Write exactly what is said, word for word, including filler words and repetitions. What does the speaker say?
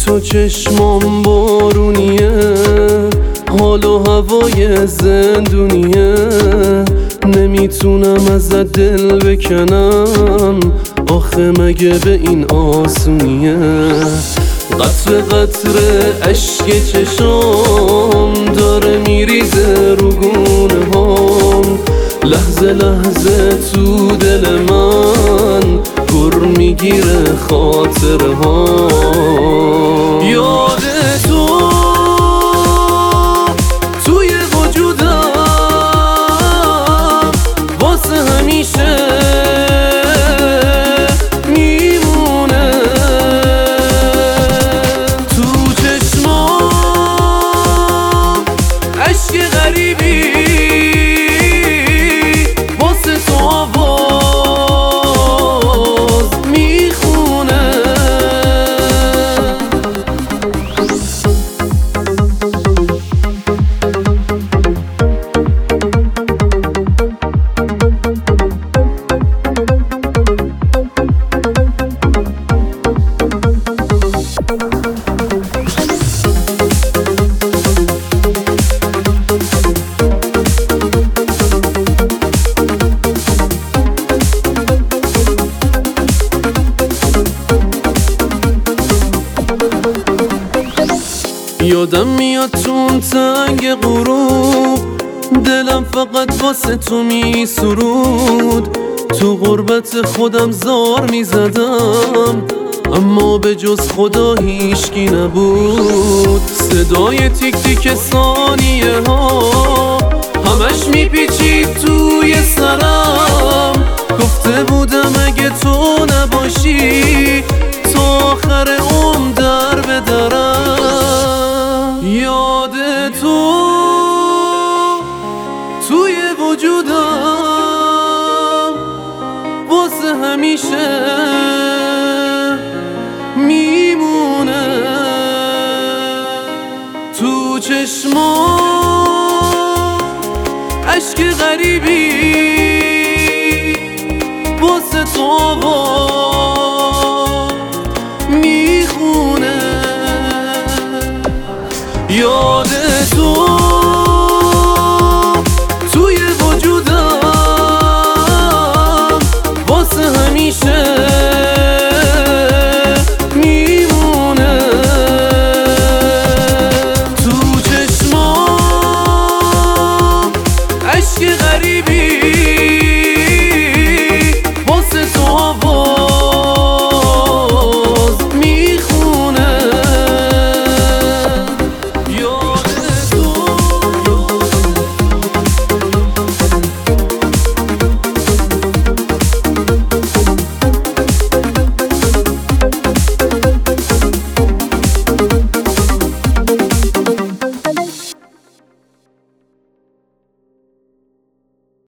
تو چشمام بارونیه، حال و هوای زندونیه، نمیتونم ازت دل بکنم، آخه مگه به این آسونیه؟ قطره قطره اشک چشام داره میریزه رو گونه هام، لحظه لحظه تو دل من گر میگیره خاطره ها. یاد تو توی وجودم واسه همیشه میمونه، تو چشمام عشق غریبی واسه تو آواز میخونه. یادم میاد چون تنگ غروب دلم فقط واسه تو می سرود، تو غربت خودم زار می زدم اما به جز خدا هیچکی نبود. صدای تیک تیک ثانیه ها همش می پیچید توی سرم، گفته بودم اگه تو نباشی تا آخر عمر در بدرم. یاد تو توی وجودم واسه همیشه میمونه، تو چشمام عشق غریبی واسه تو آواز میخونه. یاد تو توی وجودم واسه همیشه